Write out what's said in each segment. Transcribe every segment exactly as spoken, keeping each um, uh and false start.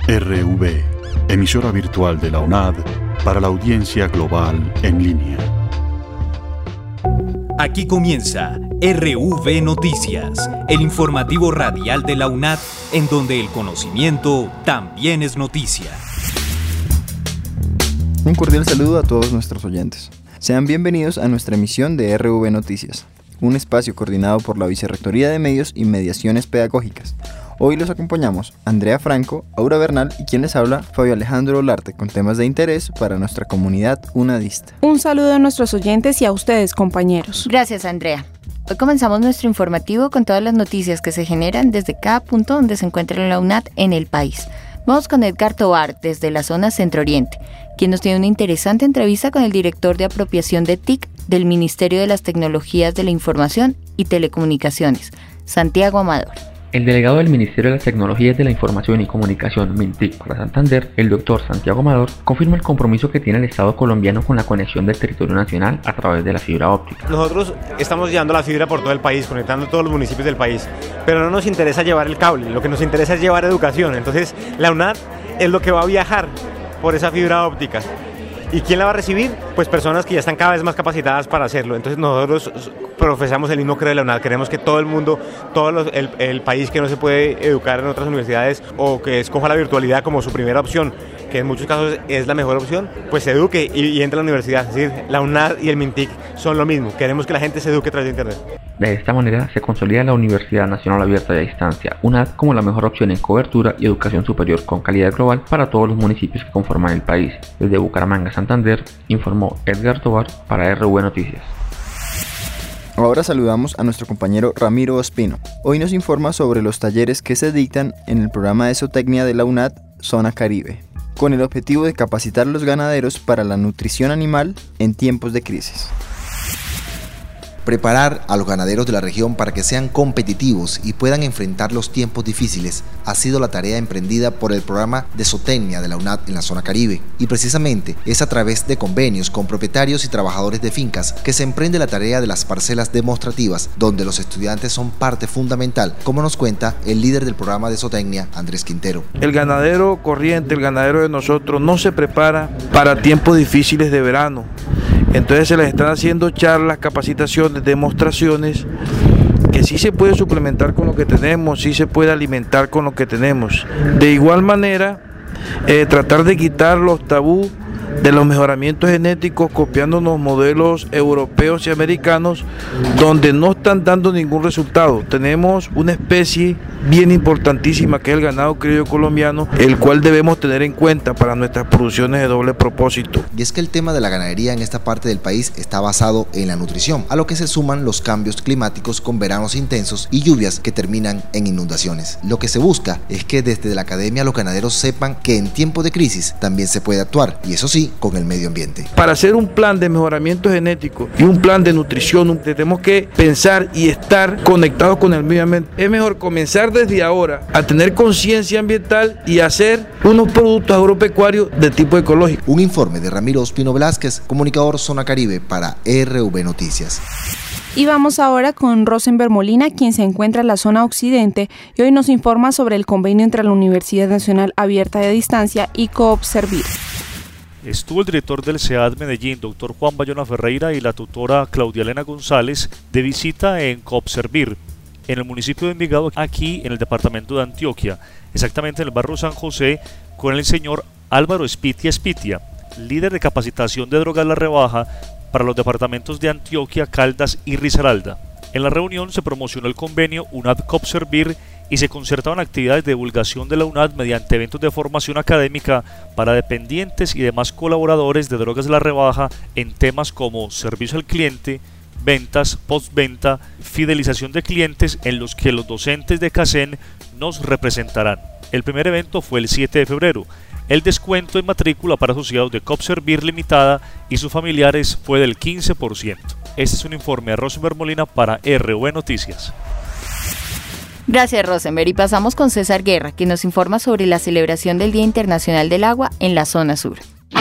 R V, emisora virtual de la UNAD para la audiencia global en línea. Aquí comienza R V Noticias, el informativo radial de la UNAD, en donde el conocimiento también es noticia. Un cordial saludo a todos nuestros oyentes. Sean bienvenidos a nuestra emisión de R V Noticias, un espacio coordinado por la Vicerrectoría de Medios y Mediaciones Pedagógicas. Hoy los acompañamos Andrea Franco, Aura Bernal y quien les habla, Fabio Alejandro Olarte, con temas de interés para nuestra comunidad unadista. Un saludo a nuestros oyentes y a ustedes, compañeros. Gracias, Andrea. Hoy comenzamos nuestro informativo con todas las noticias que se generan desde cada punto donde se encuentra la UNAD en el país. Vamos con Edgar Tovar, desde la zona Centro-Oriente, quien nos tiene una interesante entrevista con el director de apropiación de T I C del Ministerio de las Tecnologías de la Información y Telecomunicaciones, Santiago Amador. El delegado del Ministerio de las Tecnologías de la Información y Comunicación, MINTIC, para Santander, el doctor Santiago Amador, confirma el compromiso que tiene el Estado colombiano con la conexión del territorio nacional a través de la fibra óptica. Nosotros estamos llevando la fibra por todo el país, conectando todos los municipios del país, pero no nos interesa llevar el cable, lo que nos interesa es llevar educación. Entonces, la UNAD es lo que va a viajar por esa fibra óptica. ¿Y quién la va a recibir? Pues personas que ya están cada vez más capacitadas para hacerlo. Entonces nosotros profesamos el mismo credo de la UNAD. Queremos que todo el mundo, todo los, el, el país que no se puede educar en otras universidades o que escoja la virtualidad como su primera opción, que en muchos casos es la mejor opción, pues se eduque y, y entre a la universidad. Es decir, la UNAD y el MINTIC son lo mismo. Queremos que la gente se eduque a través de Internet. De esta manera se consolida la Universidad Nacional Abierta y a Distancia, UNAD, como la mejor opción en cobertura y educación superior con calidad global para todos los municipios que conforman el país. Desde Bucaramanga, Santander, informó Edgar Tovar para R V Noticias. Ahora saludamos a nuestro compañero Ramiro Ospino. Hoy nos informa sobre los talleres que se dictan en el programa de zootecnia de la UNAD, Zona Caribe, con el objetivo de capacitar a los ganaderos para la nutrición animal en tiempos de crisis. Preparar a los ganaderos de la región para que sean competitivos y puedan enfrentar los tiempos difíciles ha sido la tarea emprendida por el programa de zootecnia de la UNAD en la zona Caribe, y precisamente es a través de convenios con propietarios y trabajadores de fincas que se emprende la tarea de las parcelas demostrativas, donde los estudiantes son parte fundamental, como nos cuenta el líder del programa de zootecnia, Andrés Quintero. El ganadero corriente, el ganadero de nosotros, no se prepara para tiempos difíciles de verano. Entonces se les están haciendo charlas, capacitaciones, demostraciones, que sí se puede suplementar con lo que tenemos, sí se puede alimentar con lo que tenemos. De igual manera, eh, tratar de quitar los tabús de los mejoramientos genéticos, copiándonos modelos europeos y americanos, donde no están dando ningún resultado. Tenemos una especie bien importantísima que es el ganado criollo colombiano, el cual debemos tener en cuenta para nuestras producciones de doble propósito. Y es que el tema de la ganadería en esta parte del país está basado en la nutrición, a lo que se suman los cambios climáticos con veranos intensos y lluvias que terminan en inundaciones. Lo que se busca es que desde la academia los ganaderos sepan que en tiempo de crisis también se puede actuar, y eso sí, con el medio ambiente. Para hacer un plan de mejoramiento genético y un plan de nutrición, tenemos que pensar y estar conectados con el medio ambiente. Es mejor comenzar desde ahora a tener conciencia ambiental y hacer unos productos agropecuarios de tipo ecológico. Un informe de Ramiro Ospino Velázquez, comunicador Zona Caribe para R V Noticias. Y vamos ahora con Rosenberg Molina, quien se encuentra en la zona occidente y hoy nos informa sobre el convenio entre la Universidad Nacional Abierta y a Distancia y Coobservir. Estuvo el director del C E A D Medellín, doctor Juan Bayona Ferreira, y la tutora Claudia Elena González de visita en Coobservir, en el municipio de Envigado, aquí en el departamento de Antioquia, exactamente en el barrio San José, con el señor Álvaro Espitia Espitia, líder de capacitación de drogas La Rebaja para los departamentos de Antioquia, Caldas y Risaralda. En la reunión se promocionó el convenio UNAD Coobservir y se concertaban actividades de divulgación de la UNAD mediante eventos de formación académica para dependientes y demás colaboradores de Drogas de la Rebaja en temas como servicio al cliente, ventas, postventa, fidelización de clientes, en los que los docentes de CACEN nos representarán. El primer evento fue el siete de febrero. El descuento en matrícula para asociados de Coobservir Limitada y sus familiares fue del quince por ciento. Este es un informe de Rosenberg Molina para R V Noticias. Gracias, Rosenberg. Y pasamos con César Guerra, quien nos informa sobre la celebración del Día Internacional del Agua en la zona sur.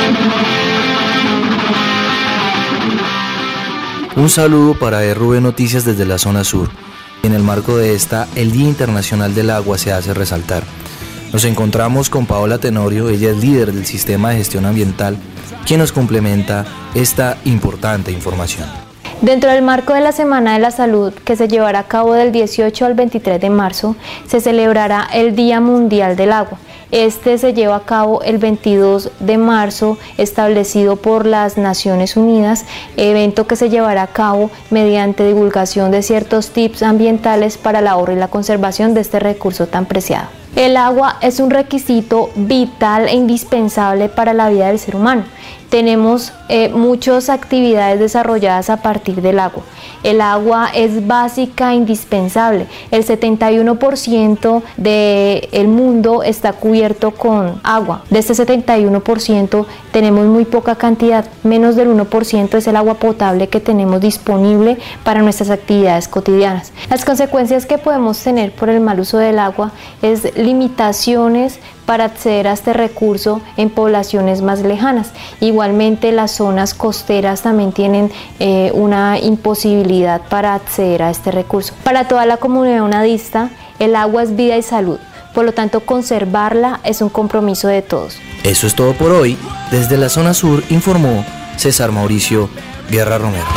Un saludo para R V Noticias desde la zona sur. En el marco de esta, el Día Internacional del Agua se hace resaltar. Nos encontramos con Paola Tenorio, ella es líder del Sistema de Gestión Ambiental, quien nos complementa esta importante información. Dentro del marco de la Semana de la Salud, que se llevará a cabo del dieciocho al veintitrés de marzo, se celebrará el Día Mundial del Agua. Este se lleva a cabo el veintidós de marzo, establecido por las Naciones Unidas, evento que se llevará a cabo mediante divulgación de ciertos tips ambientales para el ahorro y la conservación de este recurso tan preciado. El agua es un requisito vital e indispensable para la vida del ser humano. Tenemos eh, muchas actividades desarrolladas a partir del agua. El agua es básica e indispensable. El setenta y uno por ciento del mundo está cubierto con agua. De este setenta y uno por ciento tenemos muy poca cantidad, menos del uno por ciento es el agua potable que tenemos disponible para nuestras actividades cotidianas. Las consecuencias que podemos tener por el mal uso del agua es limitaciones para acceder a este recurso en poblaciones más lejanas. Igualmente las zonas costeras también tienen eh, una imposibilidad para acceder a este recurso. Para toda la comunidad unadista, el agua es vida y salud, por lo tanto conservarla es un compromiso de todos. Eso es todo por hoy. Desde la zona sur informó César Mauricio Guerra Romero.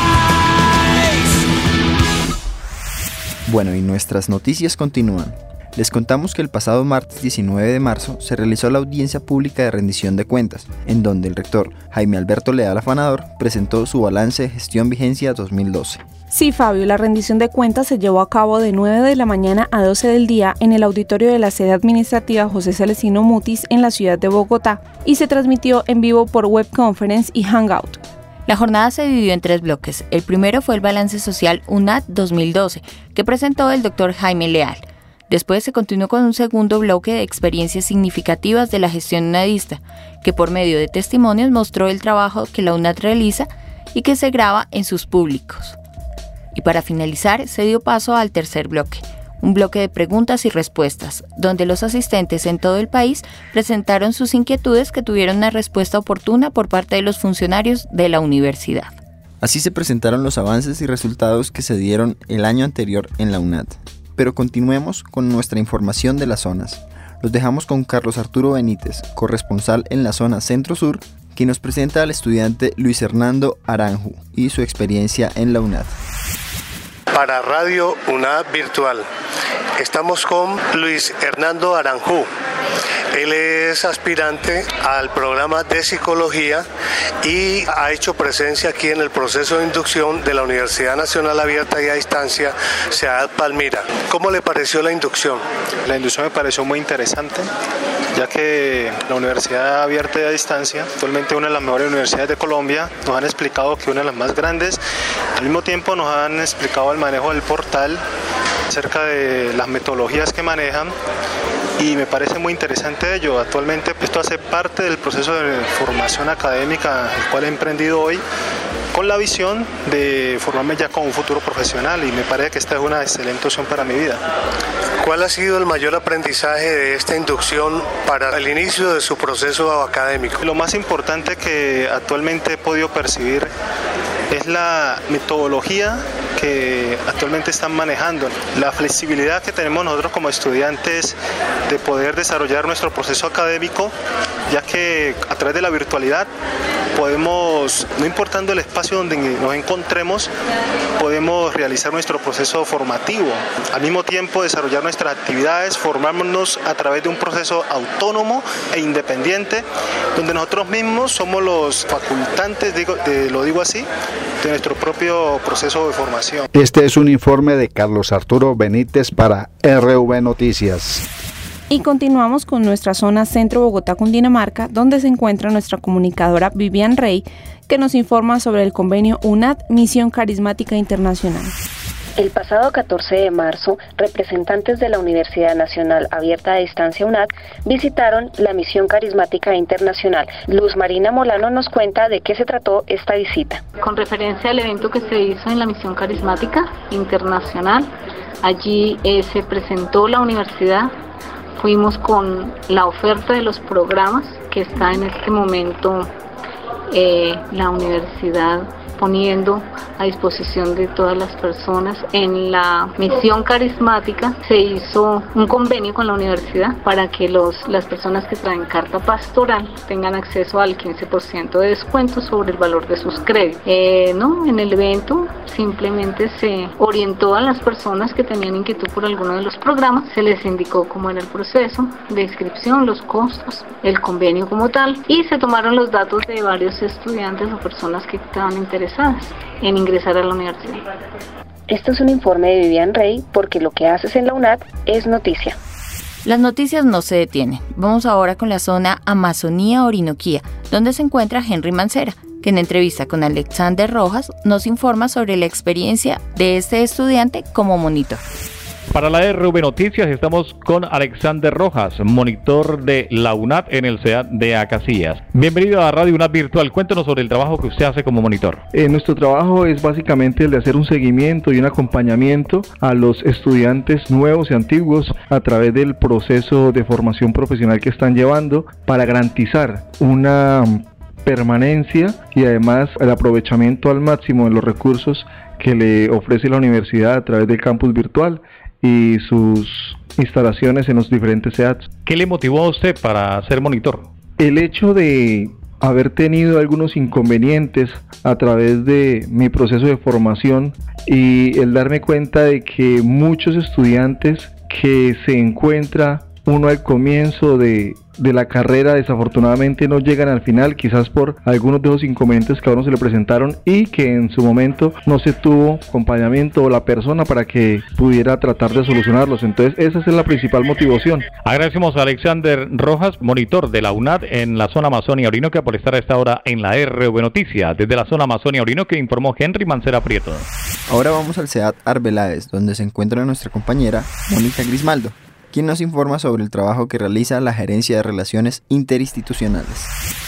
Bueno, y nuestras noticias continúan. Les contamos que el pasado martes diecinueve de marzo se realizó la audiencia pública de rendición de cuentas, en donde el rector Jaime Alberto Leal Afanador presentó su balance de gestión vigencia dos mil doce. Sí, Fabio, la rendición de cuentas se llevó a cabo de nueve de la mañana a doce del día en el auditorio de la sede administrativa José Celestino Mutis en la ciudad de Bogotá y se transmitió en vivo por web conference y Hangout. La jornada se dividió en tres bloques. El primero fue el balance social UNAD dos mil doce, que presentó el doctor Jaime Leal. Después se continuó con un segundo bloque de experiencias significativas de la gestión unadista, que por medio de testimonios mostró el trabajo que la UNAD realiza y que se graba en sus públicos. Y para finalizar, se dio paso al tercer bloque, un bloque de preguntas y respuestas, donde los asistentes en todo el país presentaron sus inquietudes que tuvieron una respuesta oportuna por parte de los funcionarios de la universidad. Así se presentaron los avances y resultados que se dieron el año anterior en la UNAD. Pero continuemos con nuestra información de las zonas. Los dejamos con Carlos Arturo Benítez, corresponsal en la zona centro-sur, quien nos presenta al estudiante Luis Hernando Aranju y su experiencia en la UNAD. Para Radio UNAD Virtual, estamos con Luis Hernando Aranju. Él es aspirante al programa de psicología y ha hecho presencia aquí en el proceso de inducción de la Universidad Nacional Abierta y a Distancia, Ciudad Palmira. ¿Cómo le pareció la inducción? La inducción me pareció muy interesante, ya que la Universidad Abierta y a Distancia, actualmente una de las mejores universidades de Colombia, nos han explicado que una de las más grandes, al mismo tiempo nos han explicado el manejo del portal, acerca de las metodologías que manejan, y me parece muy interesante ello. Actualmente esto hace parte del proceso de formación académica el cual he emprendido hoy, con la visión de formarme ya como un futuro profesional, y me parece que esta es una excelente opción para mi vida. ¿Cuál ha sido el mayor aprendizaje de esta inducción para el inicio de su proceso académico? Lo más importante que actualmente he podido percibir es la metodología que actualmente están manejando, la flexibilidad que tenemos nosotros como estudiantes de poder desarrollar nuestro proceso académico, ya que a través de la virtualidad podemos, no importando el espacio donde nos encontremos, podemos realizar nuestro proceso formativo, al mismo tiempo desarrollar nuestras actividades, formarnos a través de un proceso autónomo e independiente, donde nosotros mismos somos los facultantes, digo, de, lo digo así, de nuestro propio proceso de formación. Este es un informe de Carlos Arturo Benítez para R V Noticias. Y continuamos con nuestra zona centro Bogotá, Cundinamarca, donde se encuentra nuestra comunicadora Vivian Rey, que nos informa sobre el convenio UNAD Misión Carismática Internacional. El pasado catorce de marzo, representantes de la Universidad Nacional Abierta a Distancia UNAD visitaron la Misión Carismática Internacional. Luz Marina Molano nos cuenta de qué se trató esta visita. Con referencia al evento que se hizo en la Misión Carismática Internacional, allí eh, se presentó la universidad, fuimos con la oferta de los programas que está en este momento eh, la universidad poniendo a disposición de todas las personas. En la misión carismática se hizo un convenio con la universidad para que los, las personas que traen carta pastoral tengan acceso al quince por ciento de descuento sobre el valor de sus créditos. Eh, no, en el evento simplemente se orientó a las personas que tenían inquietud por alguno de los programas, se les indicó cómo era el proceso de inscripción, los costos, el convenio como tal, y se tomaron los datos de varios estudiantes o personas que estaban interesadas en ingresar a la universidad. Esto es un informe de Vivian Rey, porque lo que haces en la UNAD es noticia. Las noticias no se detienen. Vamos ahora con la zona Amazonía-Orinoquía, donde se encuentra Henry Mancera, que en entrevista con Alexander Rojas nos informa sobre la experiencia de este estudiante como monitor. Para la R V Noticias estamos con Alexander Rojas, monitor de la UNAD en el C E A D de Acacias. Bienvenido a Radio UNAD Virtual. Cuéntanos sobre el trabajo que usted hace como monitor. Eh, nuestro trabajo es básicamente el de hacer un seguimiento y un acompañamiento a los estudiantes nuevos y antiguos a través del proceso de formación profesional que están llevando para garantizar una permanencia y además el aprovechamiento al máximo de los recursos que le ofrece la universidad a través del campus virtual y sus instalaciones en los diferentes C E A Ds. ¿Qué le motivó a usted para ser monitor? El hecho de haber tenido algunos inconvenientes a través de mi proceso de formación y el darme cuenta de que muchos estudiantes que se encuentra uno al comienzo de, de la carrera desafortunadamente no llegan al final, quizás por algunos de los inconvenientes que a uno se le presentaron y que en su momento no se tuvo acompañamiento o la persona para que pudiera tratar de solucionarlos. Entonces esa es la principal motivación. Agradecemos a Alexander Rojas, monitor de la UNAD en la zona Amazonia Orinoquia, por estar a esta hora en la R V Noticias. Desde la zona Amazonia Orinoquia informó Henry Mancera Prieto. Ahora vamos al C E A D Arbeláez, donde se encuentra nuestra compañera Mónica Grismaldo, quien nos informa sobre el trabajo que realiza la Gerencia de Relaciones Interinstitucionales.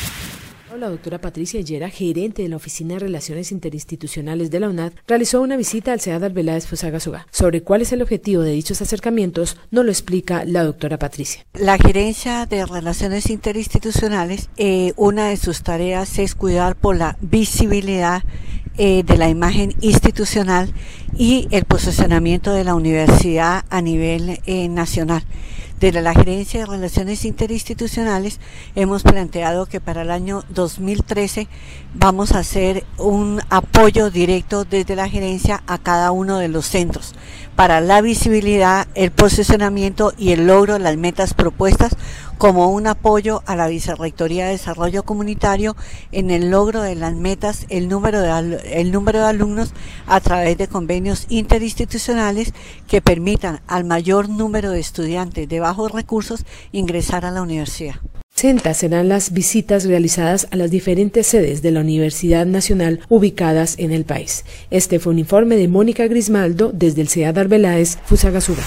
La doctora Patricia Yera, gerente de la Oficina de Relaciones Interinstitucionales de la UNAD, realizó una visita al C E A D Arbeláez Fusagasugá. Sobre cuál es el objetivo de dichos acercamientos, nos lo explica la doctora Patricia. La Gerencia de Relaciones Interinstitucionales, eh, una de sus tareas es cuidar por la visibilidad eh, de la imagen institucional y el posicionamiento de la universidad a nivel eh, nacional. Desde la Gerencia de Relaciones Interinstitucionales hemos planteado que para el año dos mil trece vamos a hacer un apoyo directo desde la gerencia a cada uno de los centros para la visibilidad, el posicionamiento y el logro de las metas propuestas, como un apoyo a la Vicerrectoría de Desarrollo Comunitario en el logro de las metas, el número de, el número de alumnos a través de convenios interinstitucionales que permitan al mayor número de estudiantes de bajos recursos ingresar a la universidad. sesenta serán las visitas realizadas a las diferentes sedes de la Universidad Nacional ubicadas en el país. Este fue un informe de Mónica Grismaldo desde el C E A D Arbeláez Fusagasugá.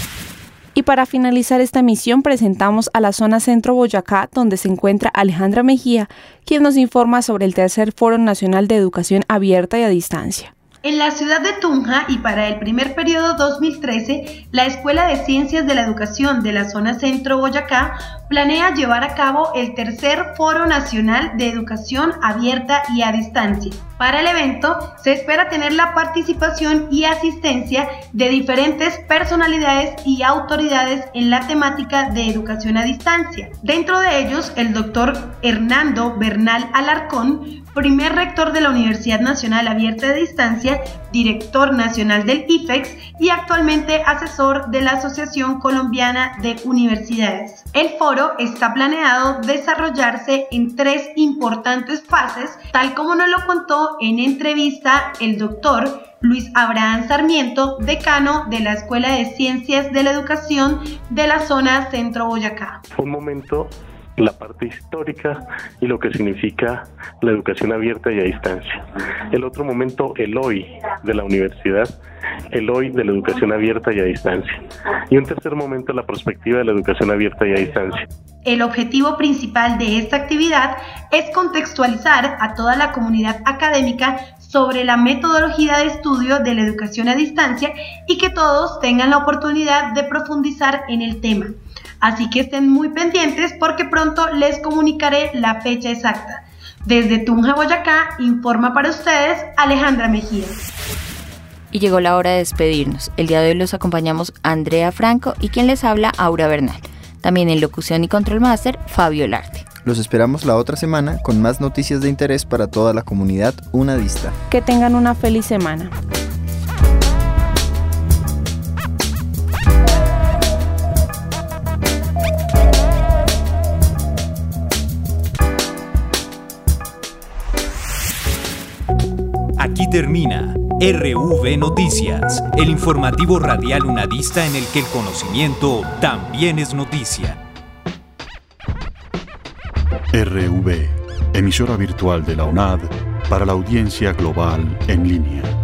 Y para finalizar esta emisión presentamos a la zona Centro Boyacá, donde se encuentra Alejandra Mejía, quien nos informa sobre el tercer Foro Nacional de Educación Abierta y a Distancia. En la ciudad de Tunja y para el primer periodo dos mil trece, la Escuela de Ciencias de la Educación de la zona Centro Boyacá planea llevar a cabo el tercer Foro Nacional de Educación Abierta y a Distancia. Para el evento se espera tener la participación y asistencia de diferentes personalidades y autoridades en la temática de educación a distancia. Dentro de ellos, el doctor Hernando Bernal Alarcón, primer rector de la Universidad Nacional Abierta de Distancia, director nacional del I F E X y actualmente asesor de la Asociación Colombiana de Universidades. El foro está planeado desarrollarse en tres importantes fases, tal como nos lo contó en entrevista el doctor Luis Abraham Sarmiento, decano de la Escuela de Ciencias de la Educación de la zona Centro Boyacá. Un momento, la parte histórica y lo que significa la educación abierta y a distancia. El otro momento, el hoy de la universidad, el hoy de la educación abierta y a distancia. Y un tercer momento, la perspectiva de la educación abierta y a distancia. El objetivo principal de esta actividad es contextualizar a toda la comunidad académica sobre la metodología de estudio de la educación a distancia y que todos tengan la oportunidad de profundizar en el tema. Así que estén muy pendientes porque pronto les comunicaré la fecha exacta. Desde Tunja, Boyacá, informa para ustedes Alejandra Mejía. Y llegó la hora de despedirnos. El día de hoy los acompañamos Andrea Franco y quien les habla, Aura Bernal. También en locución y control master, Fabio Larte. Los esperamos la otra semana con más noticias de interés para toda la comunidad unadista. Que tengan una feliz semana. Aquí termina R V Noticias, el informativo radial unadista en el que el conocimiento también es noticia. R V, emisora virtual de la UNAD para la audiencia global en línea.